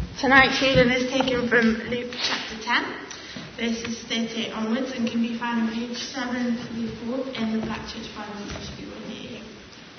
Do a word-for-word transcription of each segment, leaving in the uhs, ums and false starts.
Tonight's reading is taken from Luke chapter ten, verses thirty-eight onwards, and can be found on page seven thirty-four in the Black Church Bible if you will need it.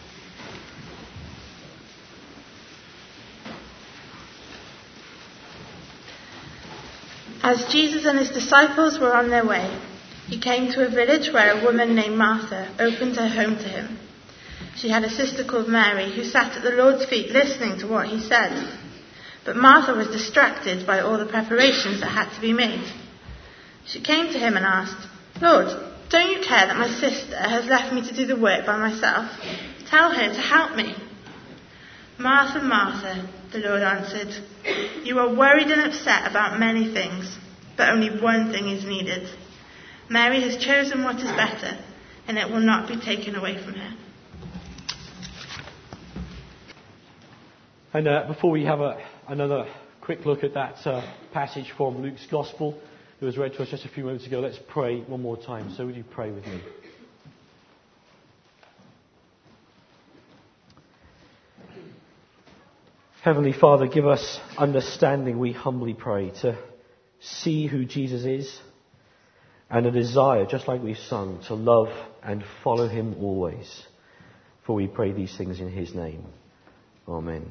As Jesus and his disciples were on their way, he came to a village where a woman named Martha opened her home to him. She had a sister called Mary who sat at the Lord's feet listening to what he said. But Martha was distracted by all the preparations that had to be made. She came to him and asked, "Lord, don't you care that my sister has left me to do the work by myself? Tell her to help me." "Martha, Martha," the Lord answered, "you are worried and upset about many things, but only one thing is needed. Mary has chosen what is better, and it will not be taken away from her." And uh, before we have a, another quick look at that uh, passage from Luke's Gospel that was read to us just a few moments ago, let's pray one more time. So would you pray with me? Heavenly Father, give us understanding, we humbly pray, to see who Jesus is and a desire, just like we've sung, to love and follow him always. For we pray these things in his name. Amen.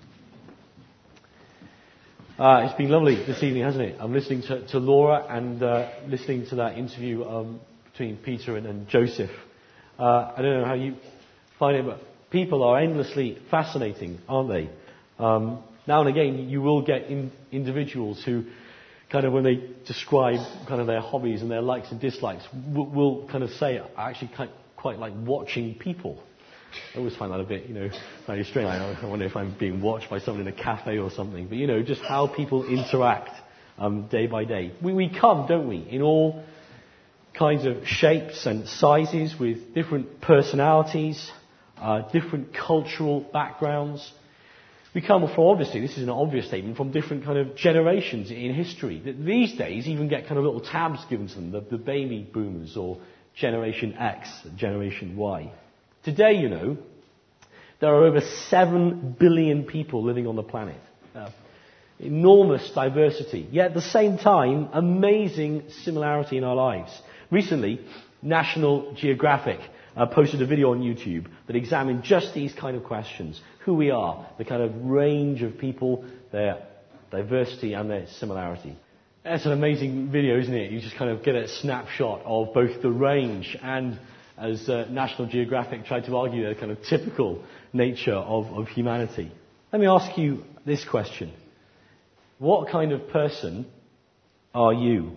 Uh, it's been lovely this evening, hasn't it? I'm listening to, to Laura and uh, listening to that interview um, between Peter and, and Joseph. Uh, I don't know how you find it, but people are endlessly fascinating, aren't they? Um, now and again, you will get in, individuals who, kind of when they describe kind of their hobbies and their likes and dislikes, will, will kind of say, "I actually quite, quite like watching people." I always find that a bit, you know, very strange. I wonder if I'm being watched by someone in a cafe or something. But, you know, just how people interact um, day by day. We, we come, don't we, in all kinds of shapes and sizes with different personalities, uh, different cultural backgrounds. We come from, obviously, this is an obvious statement, from different kind of generations in history that these days even get kind of little tabs given to them, the, the baby boomers or Generation X, Generation Y. Today, you know, there are over seven billion people living on the planet. Uh, enormous diversity. Yet at the same time, amazing similarity in our lives. Recently, National Geographic uh, posted a video on YouTube that examined just these kind of questions. Who we are, the kind of range of people, their diversity and their similarity. That's an amazing video, isn't it? You just kind of get a snapshot of both the range and, as uh, National Geographic tried to argue, the kind of typical nature of, of humanity. Let me ask you this question. What kind of person are you?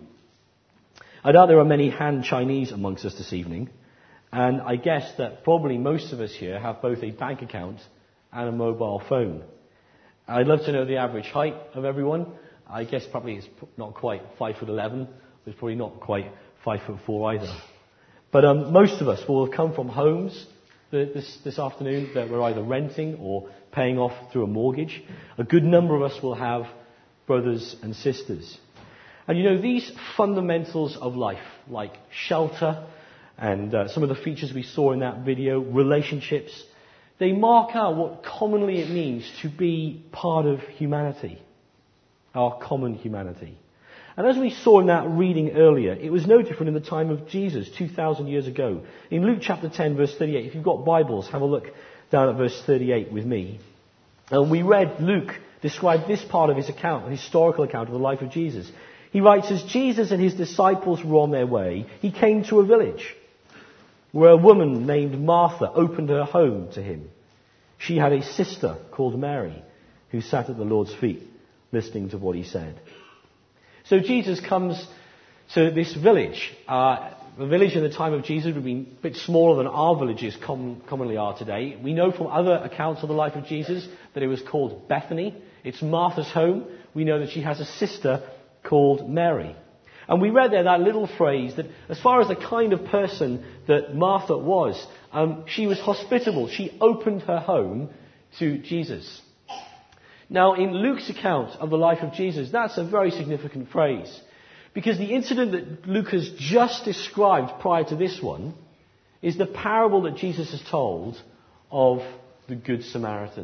I doubt there are many Han Chinese amongst us this evening, and I guess that probably most of us here have both a bank account and a mobile phone. I'd love to know the average height of everyone. I guess probably it's not quite five foot eleven, but it's probably not quite five foot four either. But um, most of us will have come from homes this, this afternoon that we're either renting or paying off through a mortgage. A good number of us will have brothers and sisters. And you know, these fundamentals of life, like shelter and uh, some of the features we saw in that video, relationships, they mark out what commonly it means to be part of humanity, our common humanity. And as we saw in that reading earlier, it was no different in the time of Jesus, two thousand years ago. In Luke chapter ten, verse thirty-eight, if you've got Bibles, have a look down at verse thirty-eight with me. And we read Luke describe this part of his account, a historical account of the life of Jesus. He writes, as Jesus and his disciples were on their way, he came to a village where a woman named Martha opened her home to him. She had a sister called Mary who sat at the Lord's feet listening to what he said. So Jesus comes to this village. Uh, the village in the time of Jesus would have been a bit smaller than our villages com- commonly are today. We know from other accounts of the life of Jesus that it was called Bethany. It's Martha's home. We know that she has a sister called Mary. And we read there that little phrase that as far as the kind of person that Martha was, um, she was hospitable. She opened her home to Jesus. Now, in Luke's account of the life of Jesus, that's a very significant phrase. Because the incident that Luke has just described prior to this one is the parable that Jesus has told of the Good Samaritan.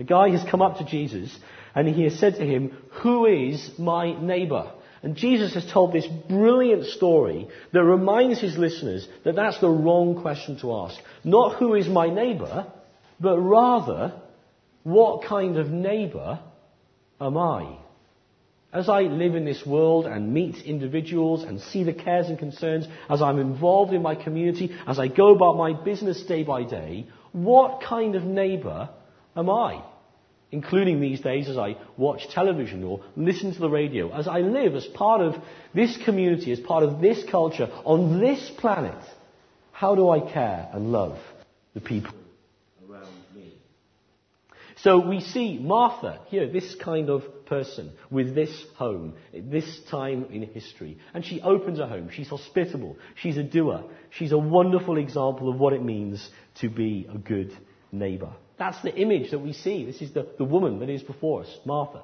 The guy has come up to Jesus and he has said to him, "Who is my neighbour?" And Jesus has told this brilliant story that reminds his listeners that that's the wrong question to ask. Not who is my neighbour, but rather, what kind of neighbour am I? As I live in this world and meet individuals and see the cares and concerns, as I'm involved in my community, as I go about my business day by day, what kind of neighbour am I? Including these days as I watch television or listen to the radio, as I live as part of this community, as part of this culture, on this planet, how do I care and love the people around me? So we see Martha here, this kind of person with this home, this time in history. And she opens her home. She's hospitable. She's a doer. She's a wonderful example of what it means to be a good neighbour. That's the image that we see. This is the, the woman that is before us, Martha.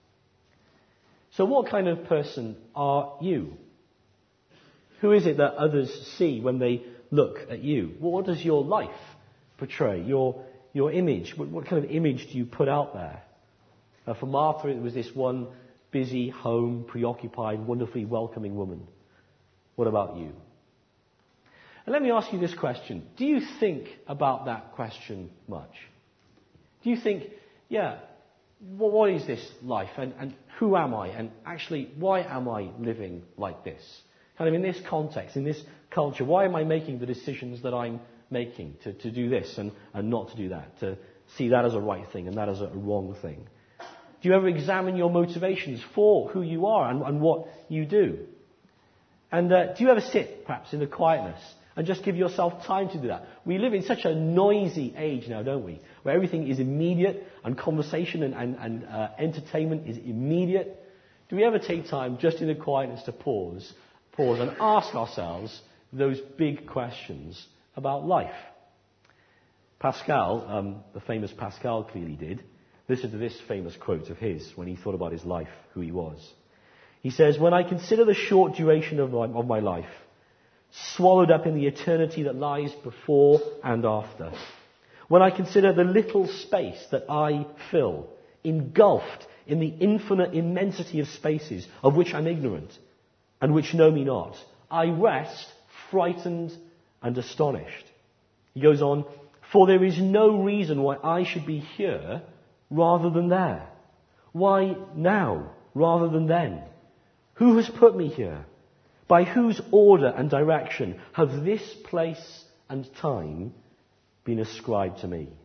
So what kind of person are you? Who is it that others see when they look at you? What does your life portray? Your Your image, what, what kind of image do you put out there? Uh, for Martha, it was this one busy, home, preoccupied, wonderfully welcoming woman. What about you? And let me ask you this question. Do you think about that question much? Do you think, yeah, well, what is this life? And, and who am I? And actually, why am I living like this? Kind of in this context, in this culture, why am I making the decisions that I'm making to, to do this and, and not to do that, to see that as a right thing and that as a wrong thing? Do you ever examine your motivations for who you are and, and what you do? And uh, do you ever sit, perhaps, in the quietness and just give yourself time to do that? We live in such a noisy age now, don't we? Where everything is immediate and conversation and, and, and uh, entertainment is immediate. Do we ever take time just in the quietness to pause, pause and ask ourselves those big questions about life? Pascal, um, the famous Pascal clearly did. Listen to this famous quote of his when he thought about his life, who he was. He says, "When I consider the short duration of my, of my life, swallowed up in the eternity that lies before and after, when I consider the little space that I fill, engulfed in the infinite immensity of spaces of which I'm ignorant and which know me not, I rest frightened and astonished." He goes on, "For there is no reason why I should be here rather than there. Why now rather than then? Who has put me here? By whose order and direction have this place and time been ascribed to me?"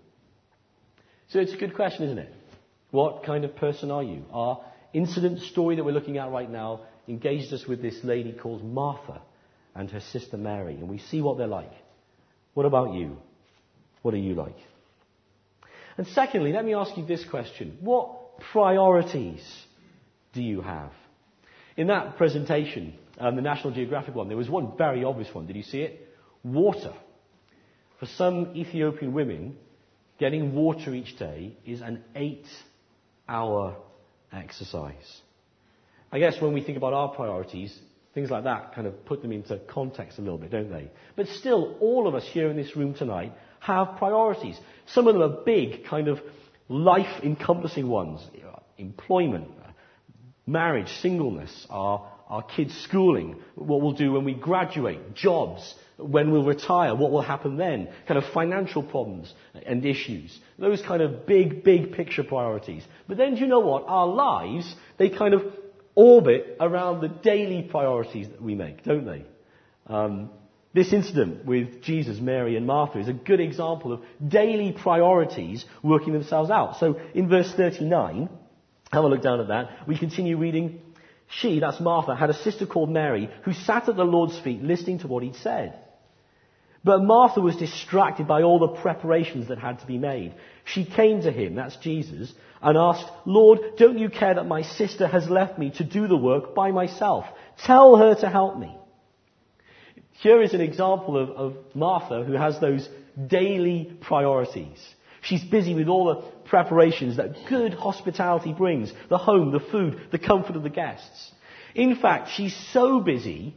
So it's a good question, isn't it? What kind of person are you? Our incident story that we're looking at right now engages us with this lady called Martha and her sister Mary, and we see what they're like. What about you? What are you like? And secondly, let me ask you this question. What priorities do you have? In that presentation, um, the National Geographic one, there was one very obvious one. Did you see it? Water. For some Ethiopian women, getting water each day is an eight-hour exercise. I guess when we think about our priorities, things like that kind of put them into context a little bit, don't they? But still, all of us here in this room tonight have priorities. Some of them are big, kind of life-encompassing ones. Employment, marriage, singleness, our, our kids' schooling, what we'll do when we graduate, jobs, when we'll retire, what will happen then, kind of financial problems and issues. Those kind of big, big picture priorities. But then do you know what? Our lives, they kind of orbit around the daily priorities that we make, don't they? Um, this incident with Jesus, Mary and Martha is a good example of daily priorities working themselves out. So in verse thirty-nine, have a look down at that, we continue reading, "She," that's Martha, "had a sister called Mary who sat at the Lord's feet listening to what he'd said. But Martha was distracted by all the preparations that had to be made. She came to him," that's Jesus, "and asked, 'Lord, don't you care that my sister has left me to do the work by myself? Tell her to help me.'" Here is an example of, of Martha who has those daily priorities. She's busy with all the preparations that good hospitality brings. The home, the food, the comfort of the guests. In fact, she's so busy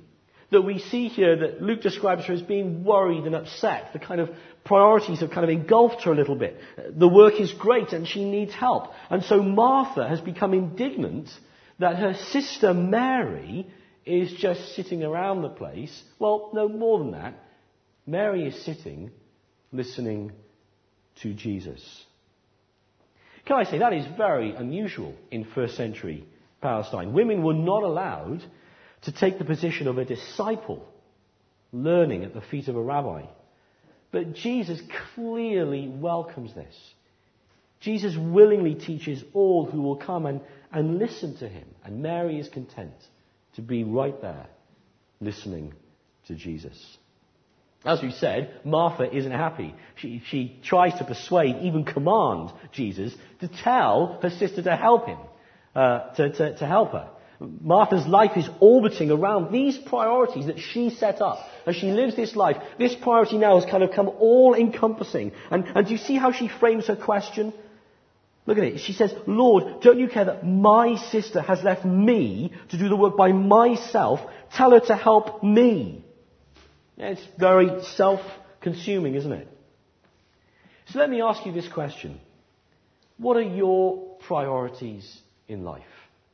that we see here that Luke describes her as being worried and upset. The kind of priorities have kind of engulfed her a little bit. The work is great and she needs help. And so Martha has become indignant that her sister Mary is just sitting around the place. Well, no more than that. Mary is sitting, listening to Jesus. Can I say, that is very unusual in first century Palestine. Women were not allowed to take the position of a disciple, learning at the feet of a rabbi. But Jesus clearly welcomes this. Jesus willingly teaches all who will come and, and listen to him. And Mary is content to be right there, listening to Jesus. As we said, Martha isn't happy. She, she tries to persuade, even command Jesus to tell her sister to help him, uh, to, to, to help her. Martha's life is orbiting around these priorities that she set up. As she lives this life, this priority now has kind of come all-encompassing. And, and do you see how she frames her question? Look at it. She says, Lord, don't you care that my sister has left me to do the work by myself? Tell her to help me. It's very self-consuming, isn't it? So let me ask you this question. What are your priorities in life?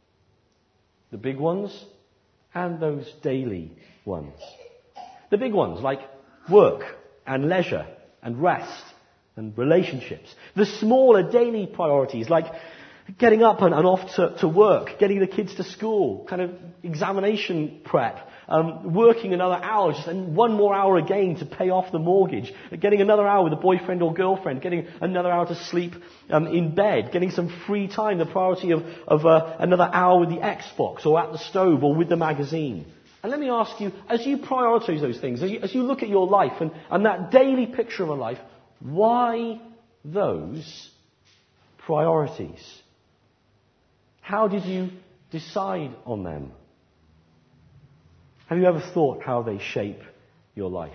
The big ones and those daily ones. The big ones like work and leisure and rest and relationships. The smaller daily priorities like getting up and, and off to, to work, getting the kids to school, kind of examination prep, um, working another hour, just and one more hour again to pay off the mortgage, getting another hour with a boyfriend or girlfriend, getting another hour to sleep um, in bed, getting some free time, the priority of, of uh, another hour with the Xbox or at the stove or with the magazine. And let me ask you, as you prioritize those things, as you, as you look at your life and, and that daily picture of a life, why those priorities? How did you decide on them? Have you ever thought how they shape your life?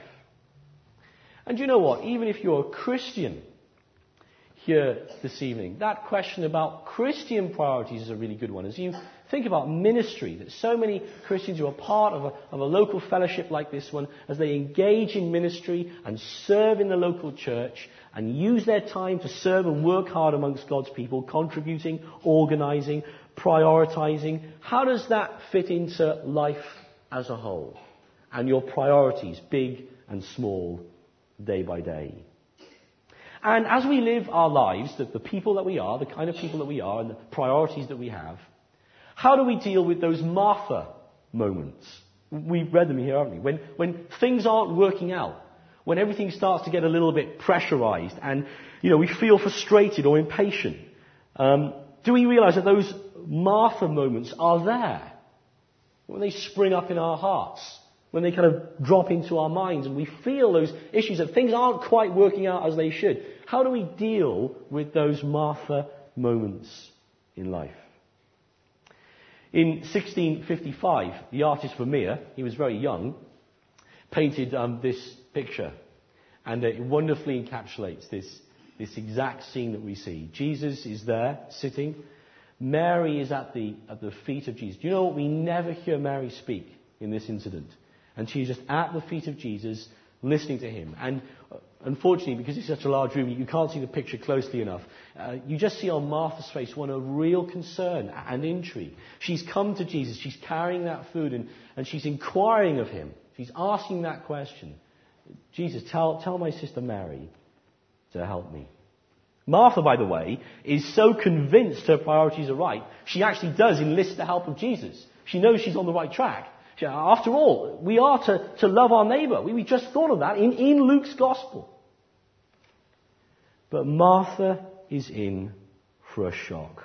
And you know what? Even if you're a Christian here this evening, that question about Christian priorities is a really good one. As you think about ministry, that so many Christians who are part of a, of a local fellowship like this one, as they engage in ministry and serve in the local church and use their time to serve and work hard amongst God's people, contributing, organizing, prioritizing, how does that fit into life as a whole? And your priorities, big and small, day by day. And as we live our lives, the, the people that we are, the kind of people that we are, and the priorities that we have, how do we deal with those Martha moments? We've read them here, haven't we? When, when things aren't working out, when everything starts to get a little bit pressurized and, you know, we feel frustrated or impatient, um, do we realize that those Martha moments are there? When they spring up in our hearts, when they kind of drop into our minds and we feel those issues that things aren't quite working out as they should. How do we deal with those Martha moments in life? In sixteen fifty-five, the artist Vermeer, he was very young, painted um, this picture. And it wonderfully encapsulates this, this exact scene that we see. Jesus is there, sitting. Mary is at the, at the feet of Jesus. Do you know what? We never hear Mary speak in this incident. And she's just at the feet of Jesus, listening to him. And uh, unfortunately, because it's such a large room, you can't see the picture closely enough. Uh, you just see on Martha's face one of real concern and intrigue. She's come to Jesus. She's carrying that food and, and she's inquiring of him. She's asking that question. Jesus, tell, tell my sister Mary to help me. Martha, by the way, is so convinced her priorities are right, she actually does enlist the help of Jesus. She knows she's on the right track. She, after all, we are to, to love our neighbour. We, we just thought of that in, in Luke's Gospel. But Martha is in for a shock.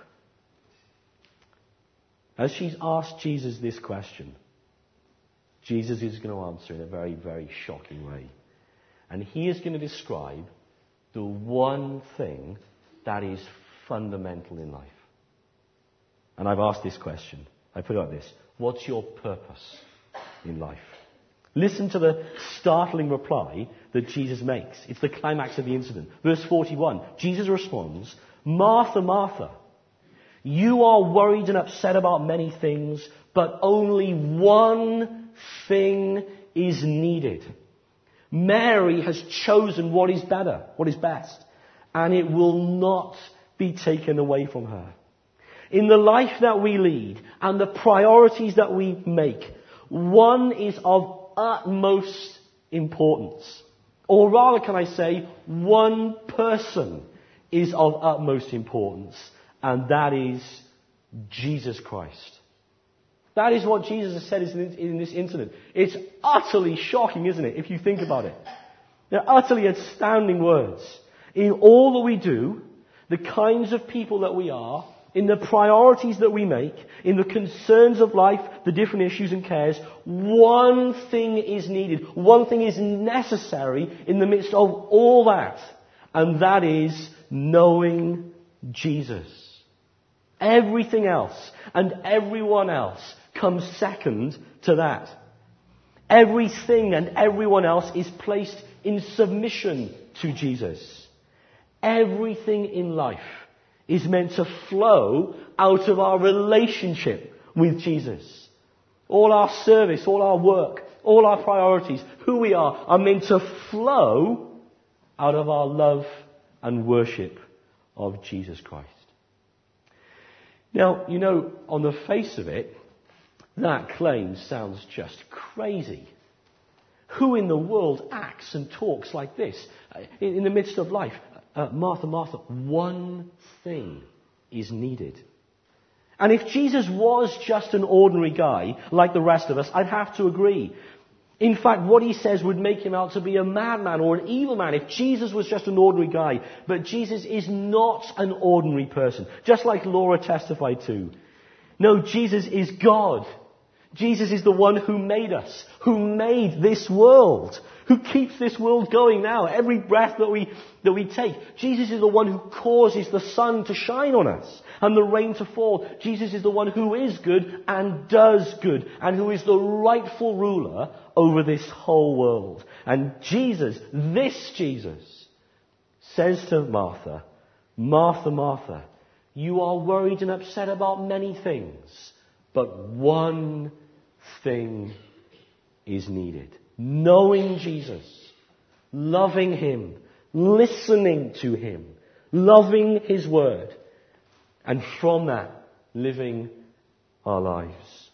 As she's asked Jesus this question, Jesus is going to answer in a very, very shocking way. And he is going to describe the one thing that is fundamental in life. And I've asked this question. I put it like this. What's your purpose in life? Listen to the startling reply that Jesus makes. It's the climax of the incident. Verse forty-one. Jesus responds, Martha, Martha, you are worried and upset about many things, but only one thing is needed. Mary has chosen what is better, what is best, and it will not be taken away from her. In the life that we lead and the priorities that we make, one is of utmost importance. Or rather, can I say, one person is of utmost importance, and that is Jesus Christ. That is what Jesus has said in this incident. It's utterly shocking, isn't it, if you think about it? They're utterly astounding words. In all that we do, the kinds of people that we are, in the priorities that we make, in the concerns of life, the different issues and cares, one thing is needed. One thing is necessary in the midst of all that. And that is knowing Jesus. Everything else and everyone else comes second to that. Everything and everyone else is placed in submission to Jesus. Everything in life is meant to flow out of our relationship with Jesus. All our service, all our work, all our priorities, who we are, are meant to flow out of our love and worship of Jesus Christ. Now, you know, on the face of it, that claim sounds just crazy. Who in the world acts and talks like this in, in the midst of life? Uh, Martha, Martha, one thing is needed. And if Jesus was just an ordinary guy, like the rest of us, I'd have to agree. In fact, what he says would make him out to be a madman or an evil man if Jesus was just an ordinary guy. But Jesus is not an ordinary person, just like Laura testified to. No, Jesus is God. Jesus is the one who made us, who made this world, who keeps this world going now, every breath that we, that we take. Jesus is the one who causes the sun to shine on us and the rain to fall. Jesus is the one who is good and does good and who is the rightful ruler over this whole world. And Jesus, this Jesus, says to Martha, Martha, Martha, you are worried and upset about many things, but one thing is needed. Knowing Jesus, loving Him, listening to Him, loving His Word, and from that, living our lives.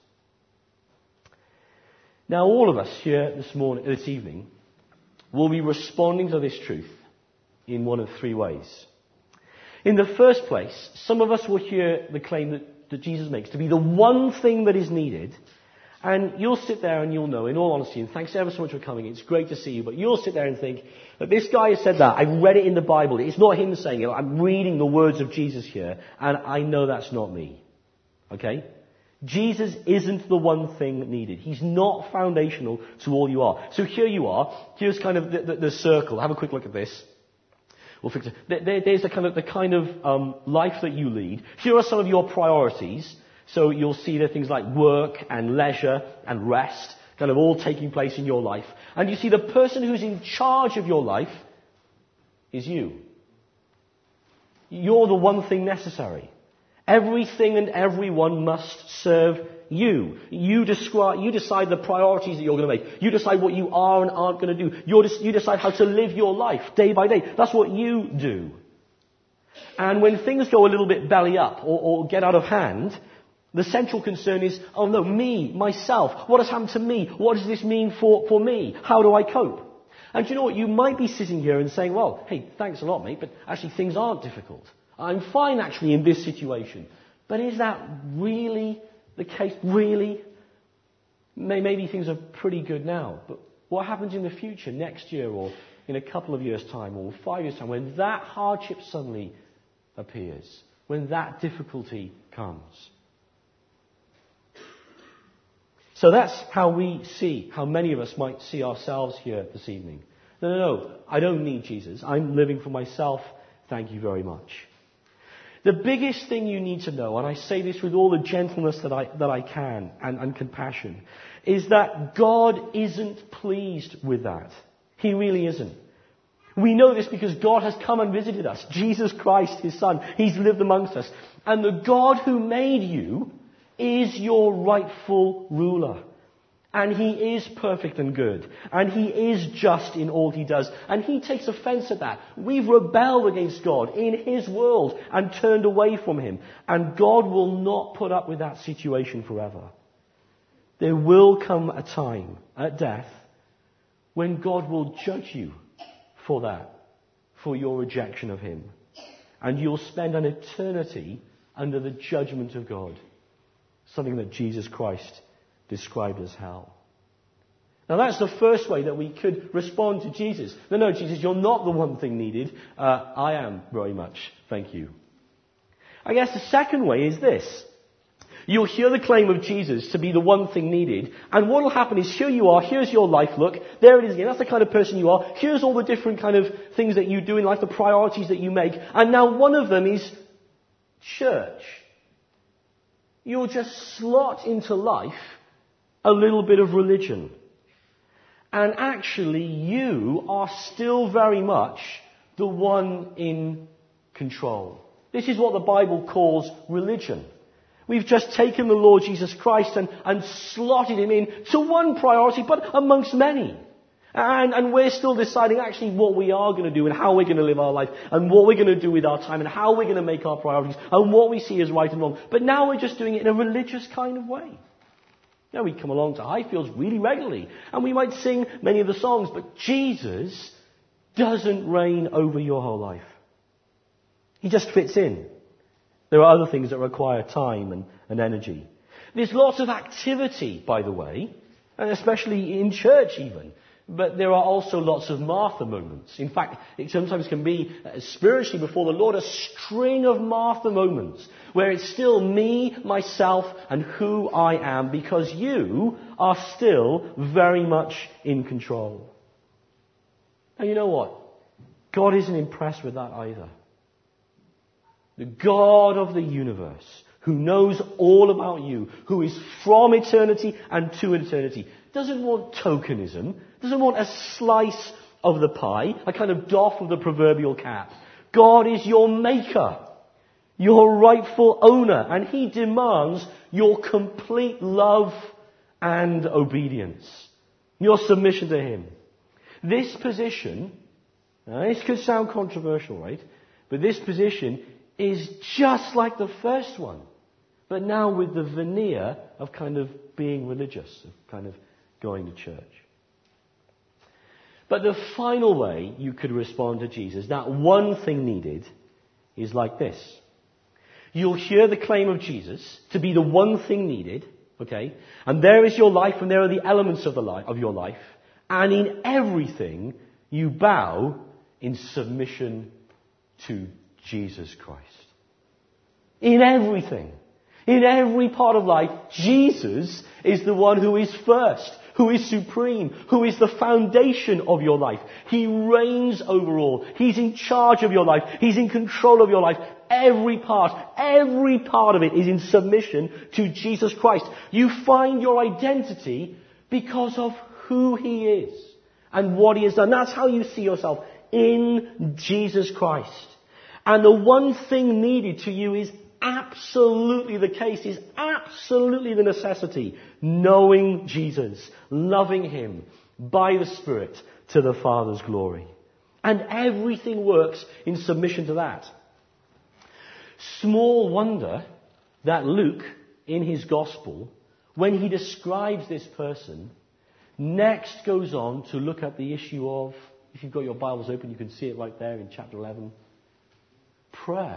Now, all of us here this morning, this evening, will be responding to this truth in one of three ways. In the first place, some of us will hear the claim that, that Jesus makes to be the one thing that is needed. And you'll sit there and you'll know, in all honesty, and thanks ever so much for coming, it's great to see you, but you'll sit there and think that this guy has said that, I've read it in the Bible, it's not him saying it, I'm reading the words of Jesus here, and I know that's not me. Okay? Jesus isn't the one thing needed. He's not foundational to all you are. So here you are, here's kind of the, the, the circle, have a quick look at this. We'll fix it. There, there's the kind of, the kind of um, life that you lead. Here are some of your priorities. So you'll see there things like work and leisure and rest kind of all taking place in your life. And you see the person who's in charge of your life is you. You're the one thing necessary. Everything and everyone must serve you. You, describe, you decide the priorities that you're going to make. You decide what you are and aren't going to do. You're, you decide how to live your life day by day. That's what you do. And when things go a little bit belly up or, or get out of hand, the central concern is, oh no, me, myself. What has happened to me? What does this mean for, for me? How do I cope? And you know what? You might be sitting here and saying, well, hey, thanks a lot, mate, but actually things aren't difficult. I'm fine actually in this situation. But is that really the case? Really? Maybe things are pretty good now. But what happens in the future, next year or in a couple of years' time or five years' time, when that hardship suddenly appears, when that difficulty comes? So that's how we see, how many of us might see ourselves here this evening. No, no, no, I don't need Jesus. I'm living for myself. Thank you very much. The biggest thing you need to know, and I say this with all the gentleness that I, that I can and, and compassion, is that God isn't pleased with that. He really isn't. We know this because God has come and visited us. Jesus Christ, His Son, He's lived amongst us. And the God who made you is your rightful ruler. And he is perfect and good. And he is just in all he does. And he takes offense at that. We've rebelled against God in his world and turned away from him. And God will not put up with that situation forever. There will come a time at death when God will judge you for that, for your rejection of him. And you'll spend an eternity under the judgment of God. Something that Jesus Christ described as hell. Now that's the first way that we could respond to Jesus. No, no, Jesus, you're not the one thing needed. Uh, I am very much. Thank you. I guess the second way is this. You'll hear the claim of Jesus to be the one thing needed, and what will happen is, here you are, here's your life, look, there it is again, that's the kind of person you are, here's all the different kind of things that you do in life, the priorities that you make, and now one of them is church. You'll just slot into life a little bit of religion. And actually, you are still very much the one in control. This is what the Bible calls religion. We've just taken the Lord Jesus Christ and, and slotted him in to one priority, but amongst many. And, and we're still deciding actually what we are going to do and how we're going to live our life and what we're going to do with our time and how we're going to make our priorities and what we see as right and wrong. But now we're just doing it in a religious kind of way. You know, we come along to Highfields really regularly and we might sing many of the songs, but Jesus doesn't reign over your whole life. He just fits in. There are other things that require time and, and energy. There's lots of activity, by the way, and especially in church even. But there are also lots of Martha moments. In fact, it sometimes can be, uh, spiritually before the Lord, a string of Martha moments where it's still me, myself, and who I am, because you are still very much in control. Now, you know what? God isn't impressed with that either. The God of the universe, who knows all about you, who is from eternity and to eternity, doesn't want tokenism, doesn't want a slice of the pie, a kind of doff of the proverbial cap. God is your maker, your rightful owner, and he demands your complete love and obedience, your submission to him. This position, now this could sound controversial, right? But this position is just like the first one, but now with the veneer of kind of being religious, of kind of going to church. But the final way you could respond to Jesus, that one thing needed, is like this. You'll hear the claim of Jesus to be the one thing needed, okay? And there is your life, and there are the elements of the life, of your life, and in everything you bow in submission to Jesus Christ. In everything, in every part of life, Jesus is the one who is first, who is supreme, who is the foundation of your life. He reigns over all. He's in charge of your life. He's in control of your life. Every part, every part of it is in submission to Jesus Christ. You find your identity because of who he is and what he has done. That's how you see yourself, in Jesus Christ. And the one thing needed to you is absolutely the case, is absolutely the necessity. Knowing Jesus, loving him by the Spirit to the Father's glory. And everything works in submission to that. Small wonder that Luke, in his Gospel, when he describes this person, next goes on to look at the issue of, if you've got your Bibles open, you can see it right there in chapter eleven. Prayer.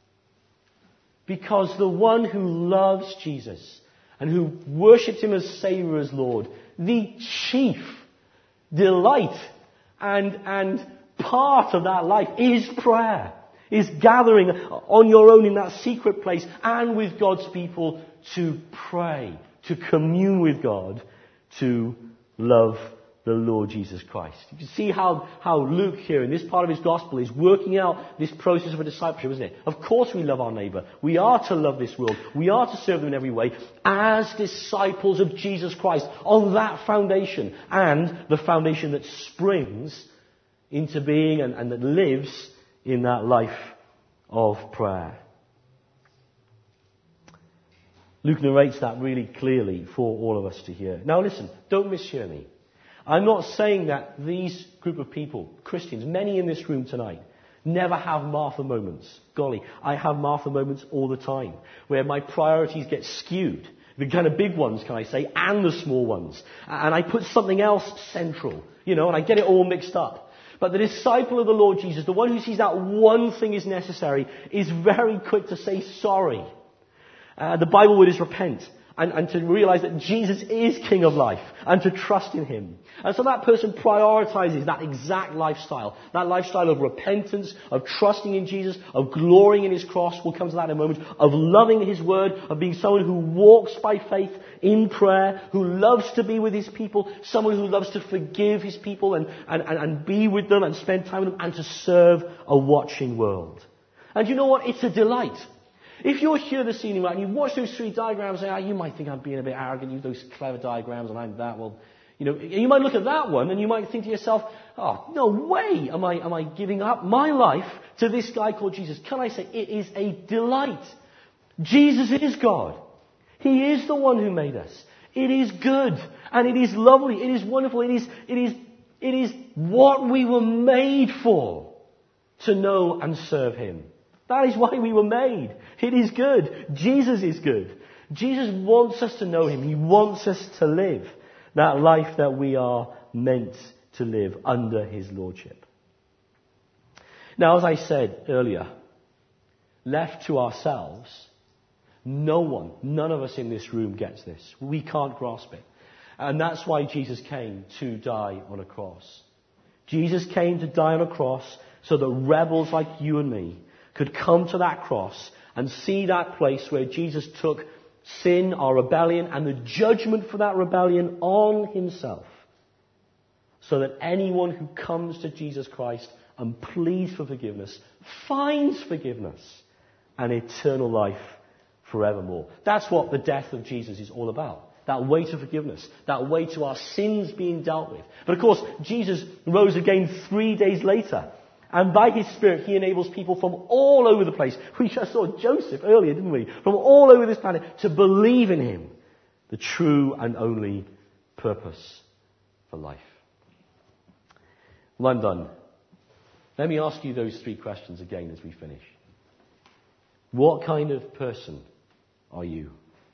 Because the one who loves Jesus and who worships him as Saviour, as Lord, the chief delight and, and part of that life is prayer. Is gathering on your own in that secret place and with God's people to pray, to commune with God, to love the Lord Jesus Christ. You can see how, how Luke here in this part of his gospel is working out this process of a discipleship, isn't it? Of course we love our neighbour. We are to love this world. We are to serve them in every way as disciples of Jesus Christ on that foundation and the foundation that springs into being and, and that lives in that life of prayer. Luke narrates that really clearly for all of us to hear. Now listen, don't mishear me. I'm not saying that these group of people, Christians, many in this room tonight, never have Martha moments. Golly, I have Martha moments all the time, where my priorities get skewed. The kind of big ones, can I say, and the small ones. And I put something else central, you know, and I get it all mixed up. But the disciple of the Lord Jesus, the one who sees that one thing is necessary, is very quick to say sorry. Uh, the Bible word is repent. And, and to realize that Jesus is King of life. And to trust in Him. And so that person prioritizes that exact lifestyle. That lifestyle of repentance, of trusting in Jesus, of glorying in His cross. We'll come to that in a moment. Of loving His word. Of being someone who walks by faith in prayer. Who loves to be with His people. Someone who loves to forgive His people and, and, and, and be with them and spend time with them. And to serve a watching world. And you know what? It's a delight. If you're here this evening, right, and you watch those three diagrams, and, oh, you might think I'm being a bit arrogant, you those clever diagrams, and I'm that, well, you know, you might look at that one, and you might think to yourself, oh, no way am I, am I giving up my life to this guy called Jesus. Can I say, it is a delight. Jesus is God. He is the one who made us. It is good, and it is lovely, it is wonderful, it is, it is, it is what we were made for, to know and serve Him. That is why we were made. It is good. Jesus is good. Jesus wants us to know Him. He wants us to live that life that we are meant to live under His lordship. Now, as I said earlier, left to ourselves, no one, none of us in this room gets this. We can't grasp it. And that's why Jesus came to die on a cross. Jesus came to die on a cross so that rebels like you and me could come to that cross and see that place where Jesus took sin, our rebellion, and the judgment for that rebellion on Himself. So that anyone who comes to Jesus Christ and pleads for forgiveness finds forgiveness and eternal life forevermore. That's what the death of Jesus is all about. That way to forgiveness. That way to our sins being dealt with. But of course, Jesus rose again three days later. And by His Spirit, He enables people from all over the place. We just saw Joseph earlier, didn't we? From all over this planet to believe in Him. The true and only purpose for life. Well, I'm done. Let me ask you those three questions again as we finish. What kind of person are you?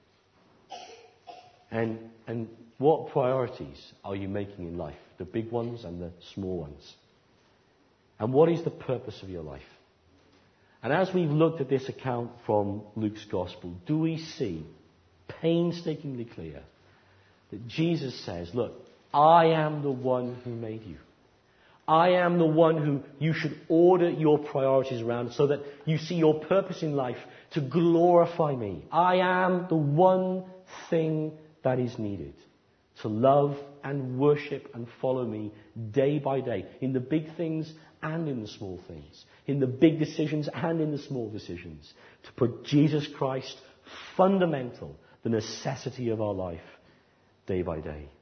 And, and what priorities are you making in life? The big ones and the small ones. And what is the purpose of your life? And as we've looked at this account from Luke's Gospel, do we see painstakingly clear that Jesus says, look, I am the one who made you. I am the one who you should order your priorities around so that you see your purpose in life to glorify me. I am the one thing that is needed to love and worship and follow me day by day in the big things and in the small things, in the big decisions and in the small decisions, to put Jesus Christ fundamental, the necessity of our life, day by day.